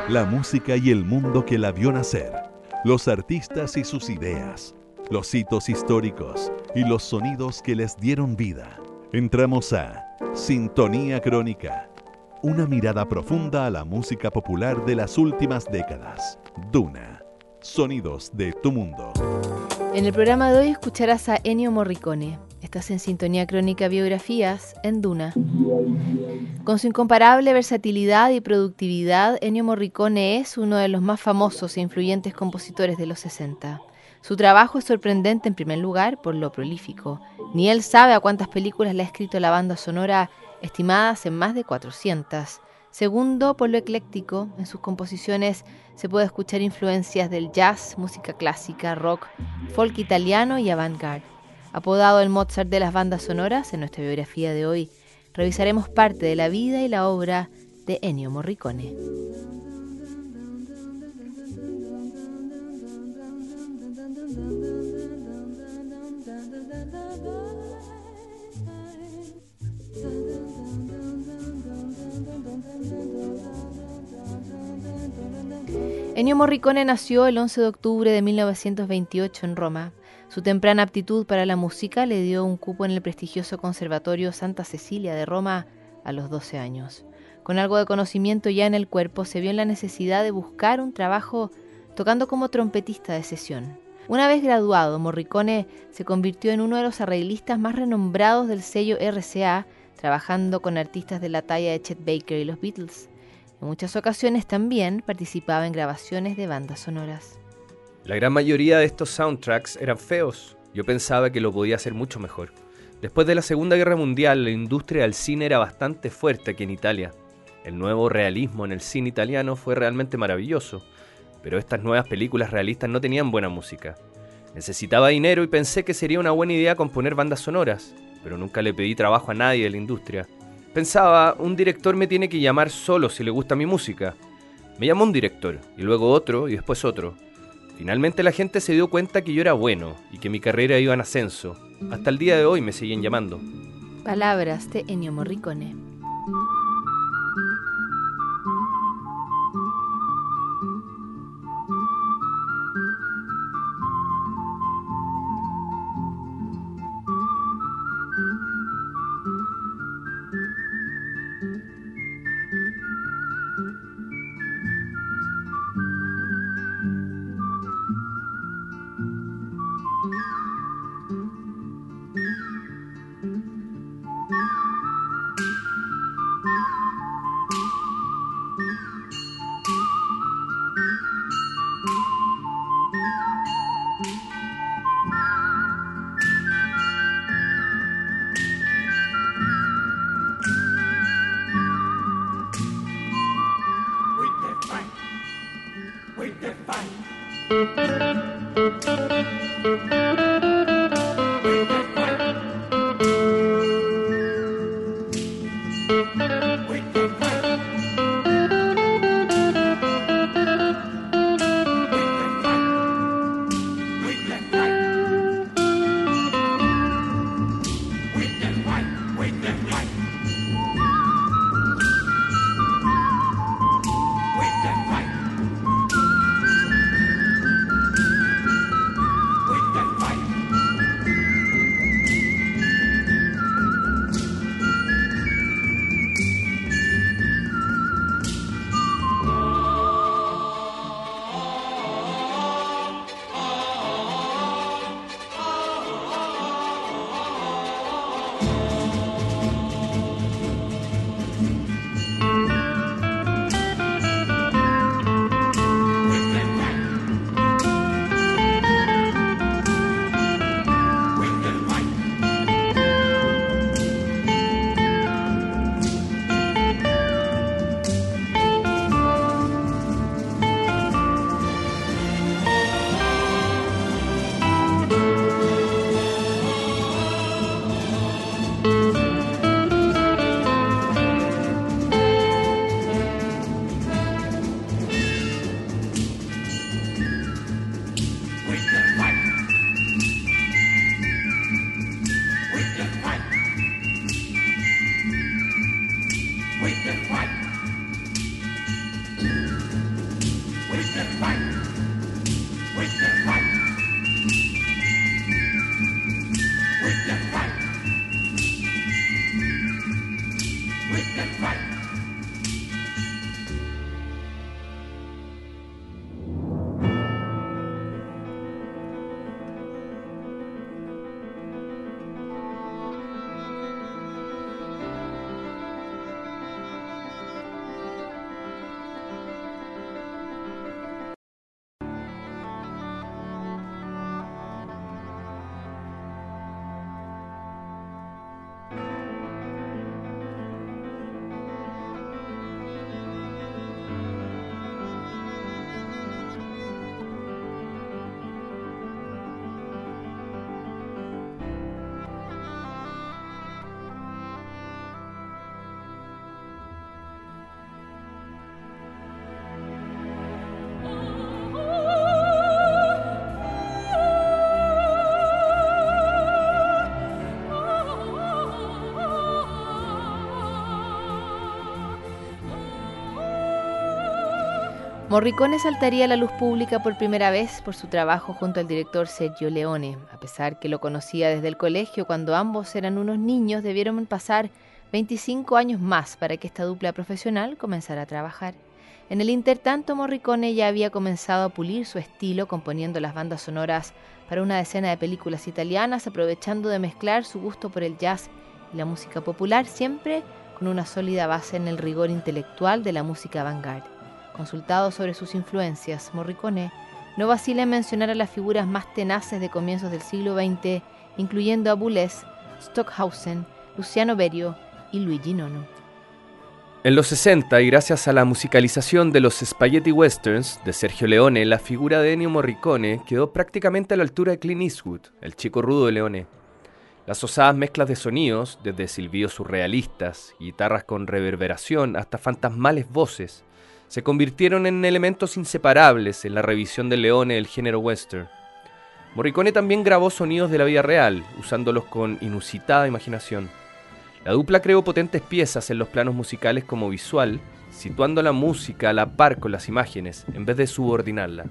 La música y el mundo que la vio nacer, los artistas y sus ideas, los hitos históricos y los sonidos que les dieron vida. Entramos a Sintonía Crónica, una mirada profunda a la música popular de las últimas décadas. Duna, sonidos de tu mundo. En el programa de hoy escucharás a Ennio Morricone. Estás en Sintonía Crónica Biografías en Duna. Con su incomparable versatilidad y productividad, Ennio Morricone es uno de los más famosos e influyentes compositores de los 60. Su trabajo es sorprendente en primer lugar por lo prolífico. Ni él sabe a cuántas películas le ha escrito la banda sonora, estimadas en más de 400. Segundo, por lo ecléctico. En sus composiciones se puede escuchar influencias del jazz, música clásica, rock, folk italiano y avant-garde. Apodado el Mozart de las bandas sonoras, en nuestra biografía de hoy revisaremos parte de la vida y la obra de Ennio Morricone. Ennio Morricone nació el 11 de octubre de 1928 en Roma. Su temprana aptitud para la música le dio un cupo en el prestigioso Conservatorio Santa Cecilia de Roma a los 12 años. Con algo de conocimiento ya en el cuerpo, se vio en la necesidad de buscar un trabajo tocando como trompetista de sesión. Una vez graduado, Morricone se convirtió en uno de los arreglistas más renombrados del sello RCA, trabajando con artistas de la talla de Chet Baker y los Beatles. En muchas ocasiones también participaba en grabaciones de bandas sonoras. La gran mayoría de estos soundtracks eran feos. Yo pensaba que lo podía hacer mucho mejor. Después de la Segunda Guerra Mundial, la industria del cine era bastante fuerte aquí en Italia. El nuevo realismo en el cine italiano fue realmente maravilloso, pero estas nuevas películas realistas no tenían buena música. Necesitaba dinero y pensé que sería una buena idea componer bandas sonoras, pero nunca le pedí trabajo a nadie de la industria. Pensaba, un director me tiene que llamar solo si le gusta mi música. Me llamó un director, y luego otro, y después otro. Finalmente la gente se dio cuenta que yo era bueno y que mi carrera iba en ascenso. Hasta el día de hoy me siguen llamando. Palabras de Ennio Morricone. Morricone saltaría a la luz pública por primera vez por su trabajo junto al director Sergio Leone. A pesar que lo conocía desde el colegio, cuando ambos eran unos niños, debieron pasar 25 años más para que esta dupla profesional comenzara a trabajar. En el intertanto, Morricone ya había comenzado a pulir su estilo componiendo las bandas sonoras para una decena de películas italianas, aprovechando de mezclar su gusto por el jazz y la música popular, siempre con una sólida base en el rigor intelectual de la música avant-garde. Consultado sobre sus influencias, Morricone no vacila en mencionar a las figuras más tenaces de comienzos del siglo XX, incluyendo a Boulez, Stockhausen, Luciano Berio y Luigi Nono. En los 60, y gracias a la musicalización de los Spaghetti Westerns de Sergio Leone, la figura de Ennio Morricone quedó prácticamente a la altura de Clint Eastwood, el chico rudo de Leone. Las osadas mezclas de sonidos, desde silbidos surrealistas, guitarras con reverberación hasta fantasmales voces, se convirtieron en elementos inseparables en la revisión de Leone del género western. Morricone también grabó sonidos de la vida real, usándolos con inusitada imaginación. La dupla creó potentes piezas en los planos musicales como visual, situando la música a la par con las imágenes, en vez de subordinarla.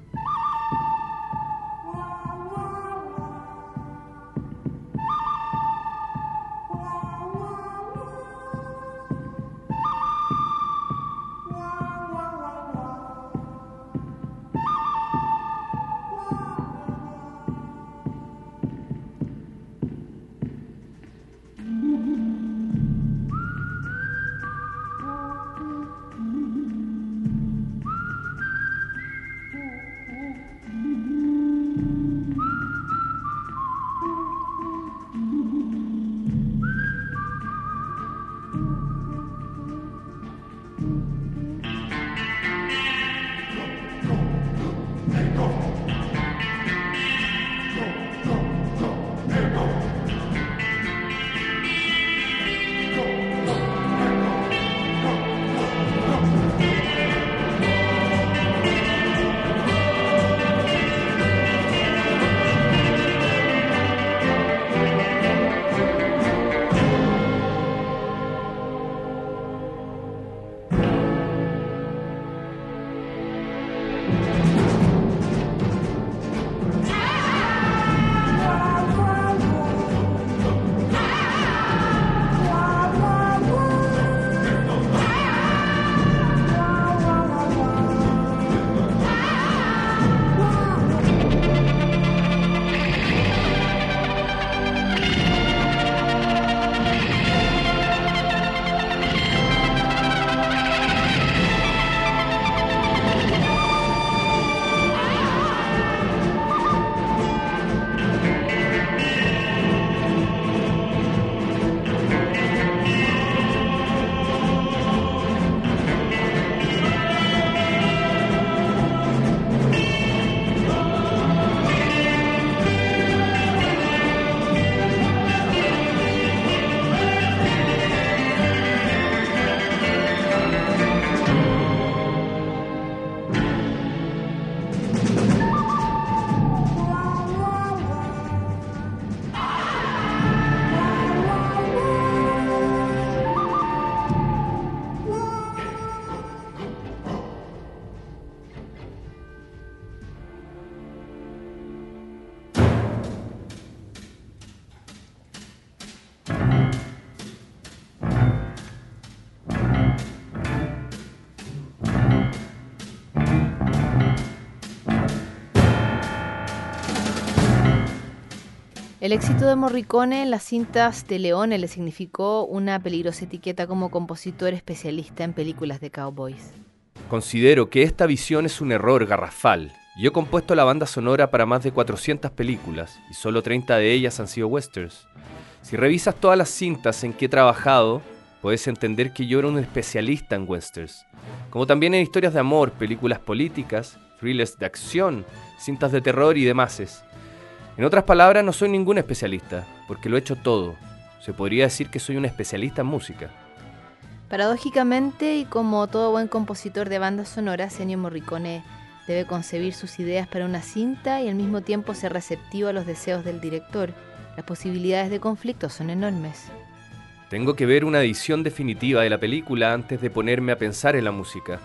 El éxito de Morricone en las cintas de Leone le significó una peligrosa etiqueta como compositor especialista en películas de cowboys. Considero que esta visión es un error garrafal. Yo he compuesto la banda sonora para más de 400 películas y solo 30 de ellas han sido westerns. Si revisas todas las cintas en que he trabajado, puedes entender que yo era un especialista en westerns, como también en historias de amor, películas políticas, thrillers de acción, cintas de terror y demás. En otras palabras, no soy ningún especialista, porque lo he hecho todo. Se podría decir que soy un especialista en música. Paradójicamente, y como todo buen compositor de bandas sonoras, Ennio Morricone debe concebir sus ideas para una cinta y al mismo tiempo ser receptivo a los deseos del director. Las posibilidades de conflicto son enormes. Tengo que ver una edición definitiva de la película antes de ponerme a pensar en la música.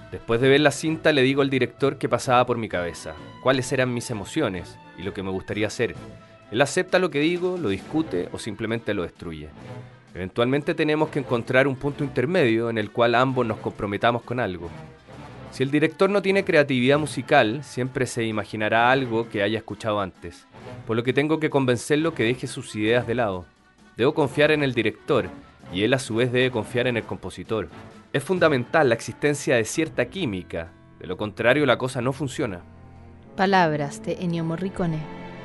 Después de ver la cinta le digo al director qué pasaba por mi cabeza, cuáles eran mis emociones y lo que me gustaría hacer. Él acepta lo que digo, lo discute o simplemente lo destruye. Eventualmente tenemos que encontrar un punto intermedio en el cual ambos nos comprometamos con algo. Si el director no tiene creatividad musical, siempre se imaginará algo que haya escuchado antes, por lo que tengo que convencerlo que deje sus ideas de lado. Debo confiar en el director y él a su vez debe confiar en el compositor. Es fundamental la existencia de cierta química, de lo contrario la cosa no funciona. Palabras de Ennio Morricone.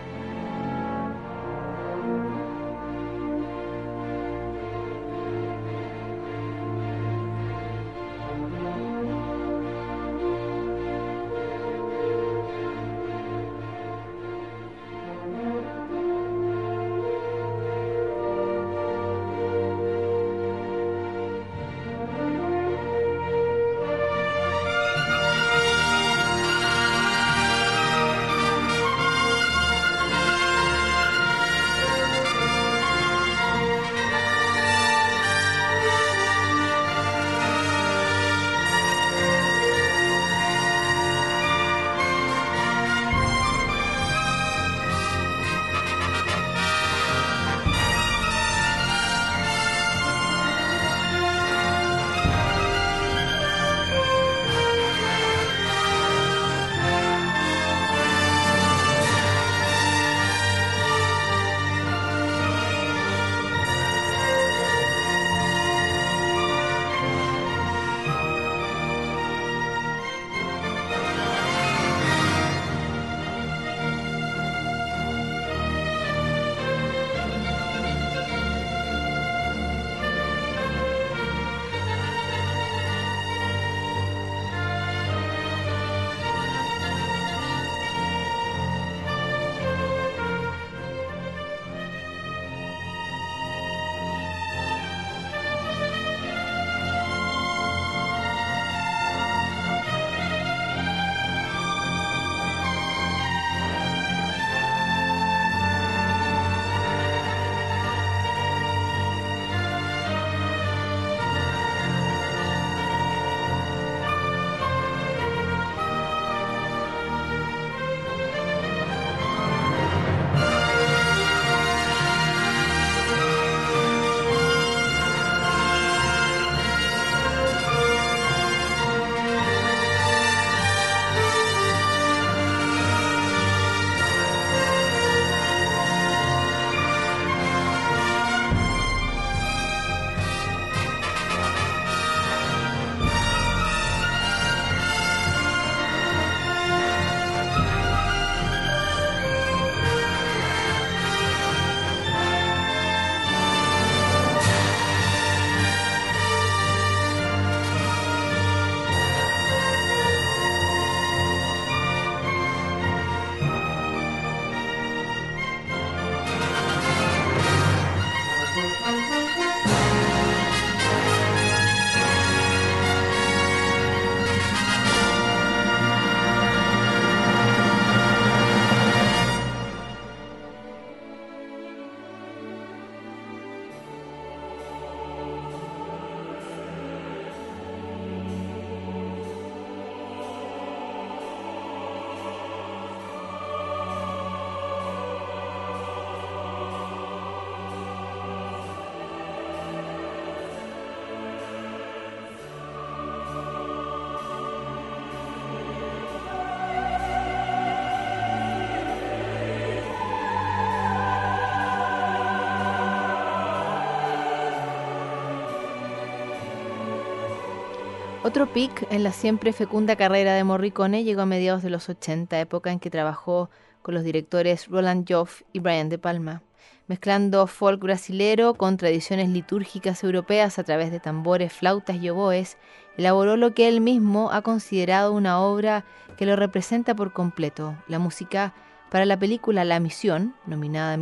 Otro pic en la siempre fecunda carrera de Morricone llegó a mediados de los 80, época en que trabajó con los directores Roland Joff y Brian De Palma. Mezclando folk brasilero con tradiciones litúrgicas europeas a través de tambores, flautas y oboes, elaboró lo que él mismo ha considerado una obra que lo representa por completo, la música para la película La Misión, nominada en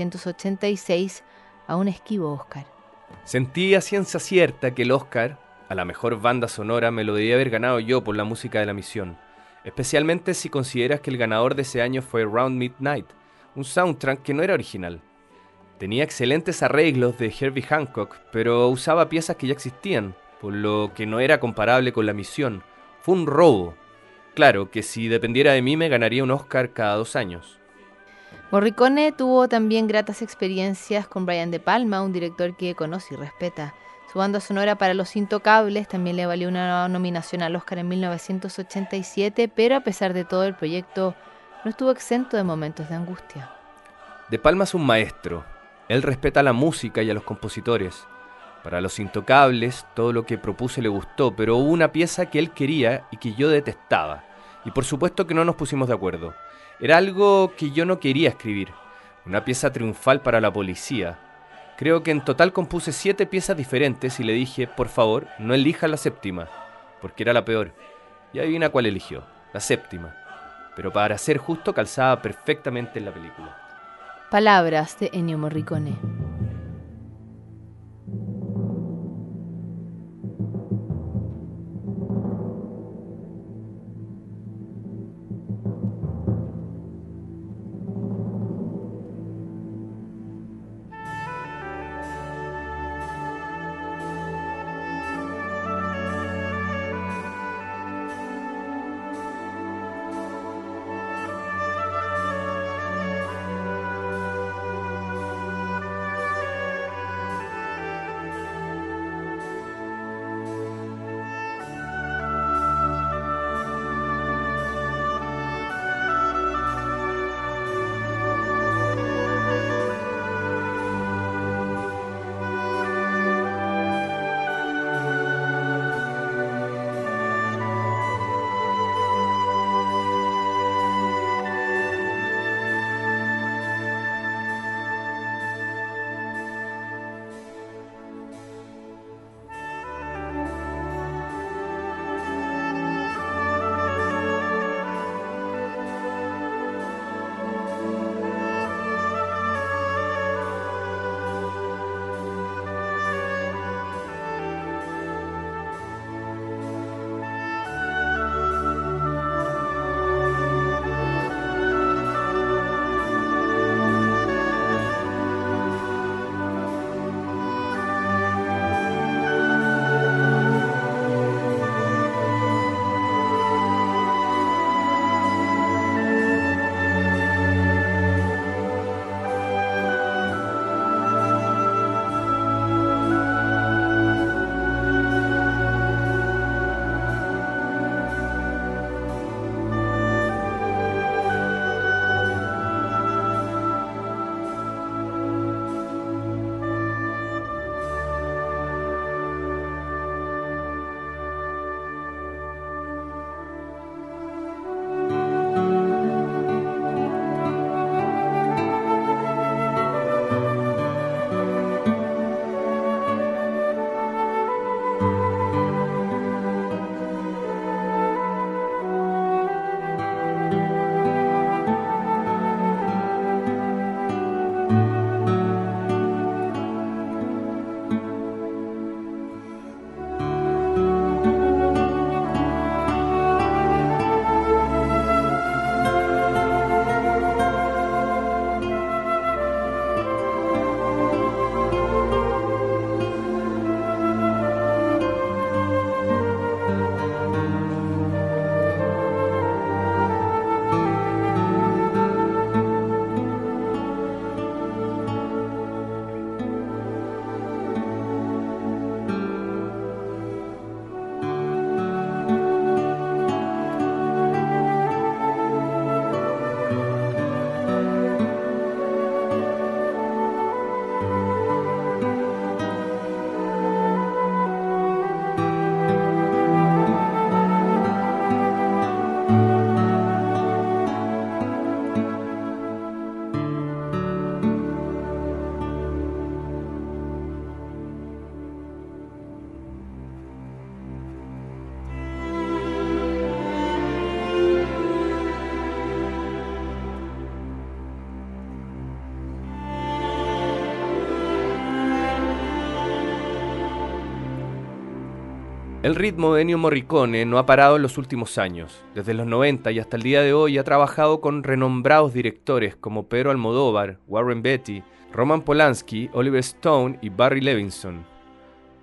1986 a un esquivo Oscar. Sentí a ciencia cierta que el Oscar a la mejor banda sonora me lo debía haber ganado yo por la música de La Misión, especialmente si consideras que el ganador de ese año fue Round Midnight, un soundtrack que no era original. Tenía excelentes arreglos de Herbie Hancock, pero usaba piezas que ya existían, por lo que no era comparable con La Misión, Fue un robo. Claro que si dependiera de mí me ganaría un Oscar cada 2 años. Morricone tuvo también gratas experiencias con Brian De Palma, un director que conoce y respeta. Su banda sonora para Los Intocables también le valió una nominación al Oscar en 1987, pero a pesar de todo el proyecto no estuvo exento de momentos de angustia. De Palma es un maestro. Él respeta a la música y a los compositores. Para Los Intocables, todo lo que propuse le gustó, pero hubo una pieza que él quería y que yo detestaba. Y por supuesto que no nos pusimos de acuerdo. Era algo que yo no quería escribir. Una pieza triunfal para la policía. Creo que en total compuse 7 piezas diferentes y le dije, por favor, no elija la séptima, porque era la peor. Y adivina cuál eligió, la séptima. Pero para ser justo, calzaba perfectamente en la película. Palabras de Ennio Morricone. El ritmo de Ennio Morricone no ha parado en los últimos años. Desde los 90 y hasta el día de hoy ha trabajado con renombrados directores como Pedro Almodóvar, Warren Beatty, Roman Polanski, Oliver Stone y Barry Levinson.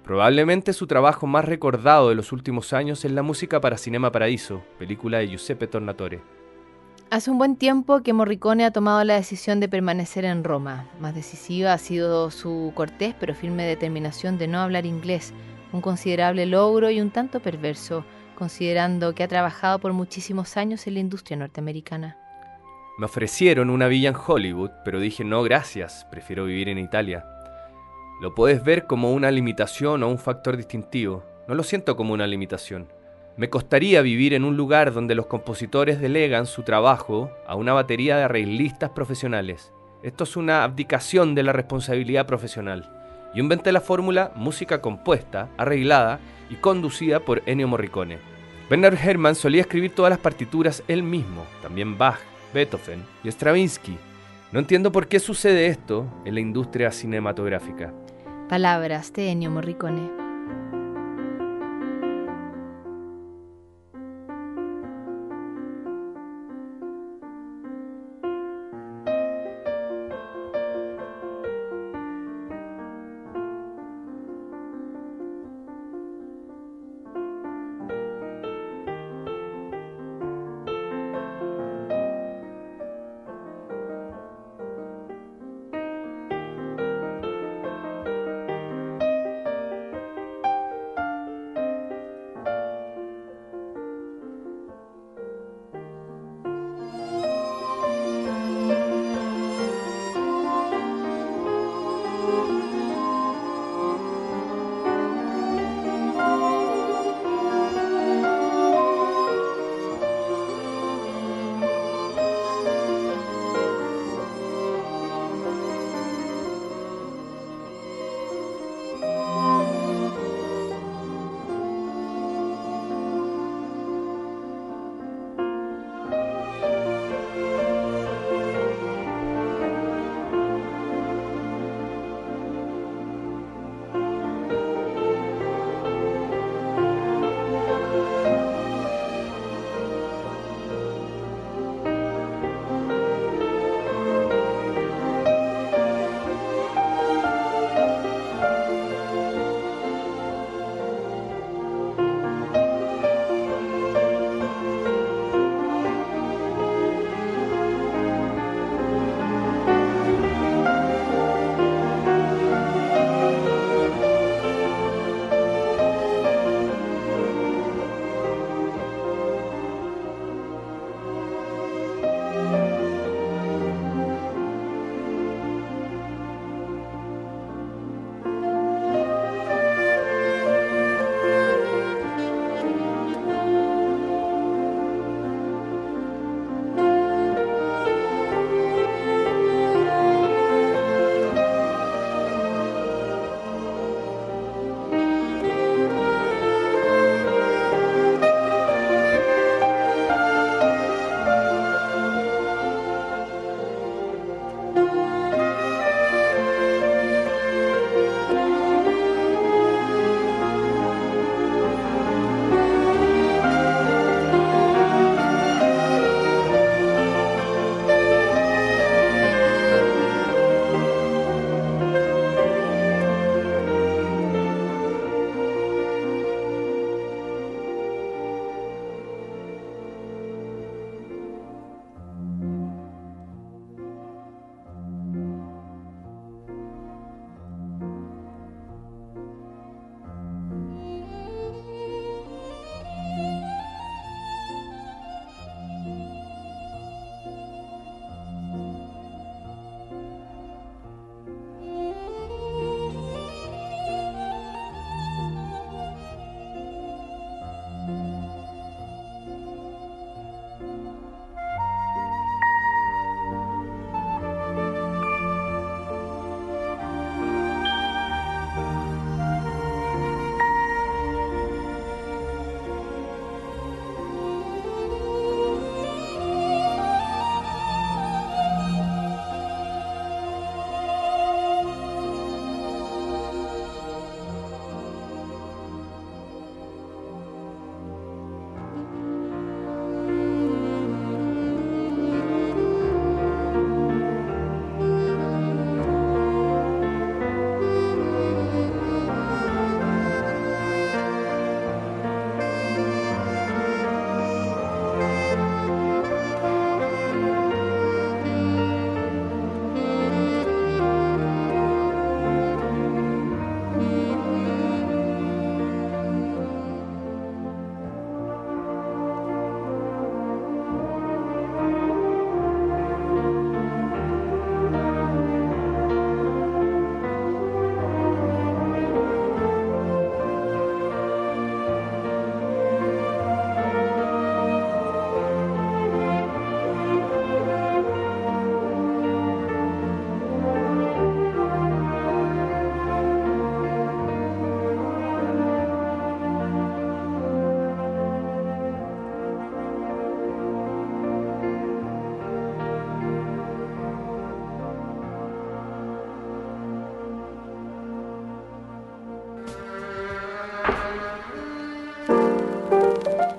Probablemente su trabajo más recordado de los últimos años es la música para Cinema Paradiso, película de Giuseppe Tornatore. Hace un buen tiempo que Morricone ha tomado la decisión de permanecer en Roma. Más decisiva ha sido su cortés pero firme determinación de no hablar inglés, un considerable logro y un tanto perverso, considerando que ha trabajado por muchísimos años en la industria norteamericana. Me ofrecieron una villa en Hollywood, pero dije no gracias, prefiero vivir en Italia. Lo puedes ver como una limitación o un factor distintivo. No lo siento como una limitación. Me costaría vivir en un lugar donde los compositores delegan su trabajo a una batería de arreglistas profesionales. Esto es una abdicación de la responsabilidad profesional. Yo inventé la fórmula música compuesta, arreglada y conducida por Ennio Morricone. Bernard Herrmann solía escribir todas las partituras él mismo, también Bach, Beethoven y Stravinsky. No entiendo por qué sucede esto en la industria cinematográfica. Palabras de Ennio Morricone.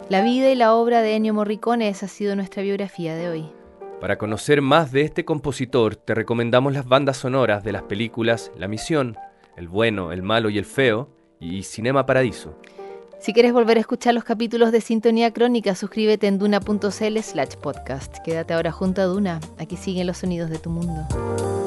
La vida y la obra de Ennio Morricone, esa ha sido nuestra biografía de hoy. Para conocer más de este compositor, te recomendamos las bandas sonoras de las películas La Misión, El Bueno, El Malo y El Feo y Cinema Paradiso. Si quieres volver a escuchar los capítulos de Sintonía Crónica, suscríbete en duna.cl/podcast. Quédate ahora junto a Duna. Aquí siguen los sonidos de tu mundo.